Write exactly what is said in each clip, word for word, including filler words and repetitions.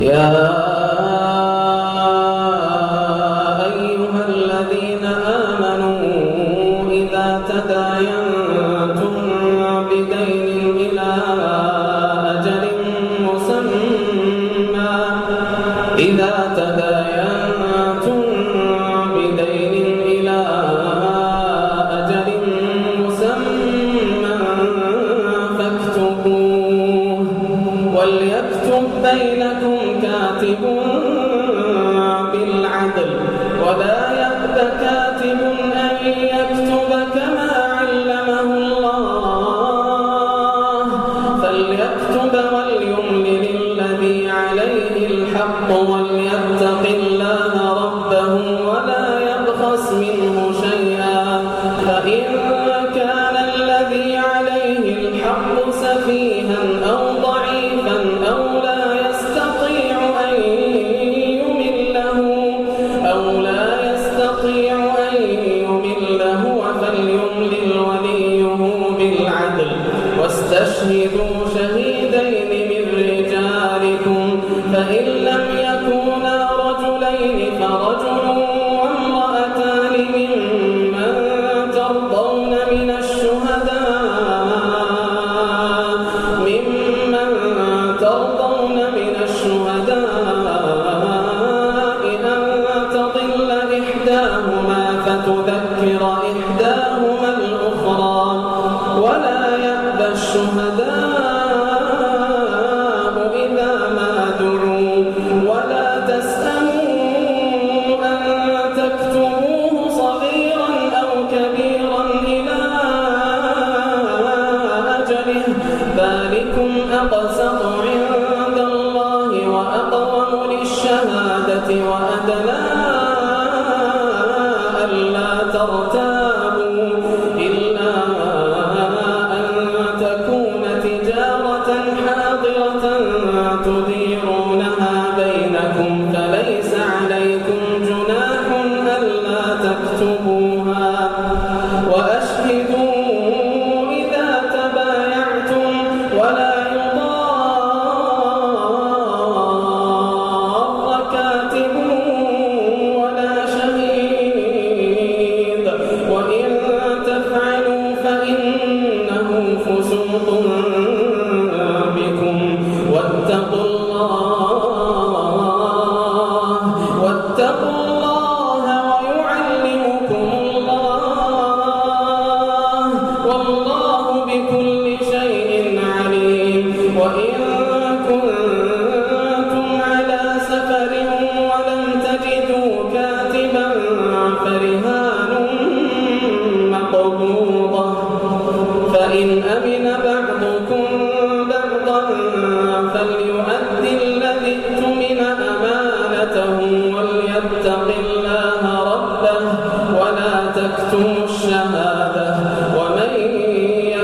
يا أيها الذين آمنوا إذا تداينتم بدين إلى أجل مسمى إذا تداينتم بدين إلى أجل مسمى فاكتبوه وليكتب بينكم كاتب بالعدل ولا يأب كاتب أن يكتب كما علمه الله فليكتب وليملل الذي عليه الحق وليتق الله ربه ولا يبخس منه شيئا فإن كان الذي عليه الحق سفيها أو ضعيفا أو لا يستطيع أن يمله أو لا يستطيع أن يمله فليملل وليه بالعدل واستشهدوا شهيدين من رجالكم فإن لم يكونا رجلين فرجل وامرأتان ممن ترضون من الشهداء ممن ترضون من الشهداء أن تضل إحداهما فتذكر إحداهما الأخرى ولا يأبى الشهداء إذا ما دعوا ولا تسأموا أن تكتبوه صغيرا أو كبيرا إلى أجله ذلكم أقسط عند الله وأقوم للشهادة وأدنى ألا ترتابوا إلا أن تكون تجارة حاضرة تديرونها بينكم فليس عليكم جناح ألا تكتبوها وأشهدوا إذا تبايعتم ولا يضار كاتب ولا شهيد وإن تفعلوا فإنه فسوق بكم واتقوا الله واتقوا الله ويعلمكم الله والله بكل شيء عليم وإن كنتم على سفر ولم تجدوا كاتبا فرهان مقبوضة فإن أمن بعضكم بعضا فليؤد الذي اؤتمن أمانته وليتق الله ربه ولا تكتموا الشهادة ومن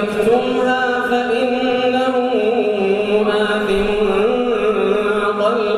يكتمها فإنه آثم قلبه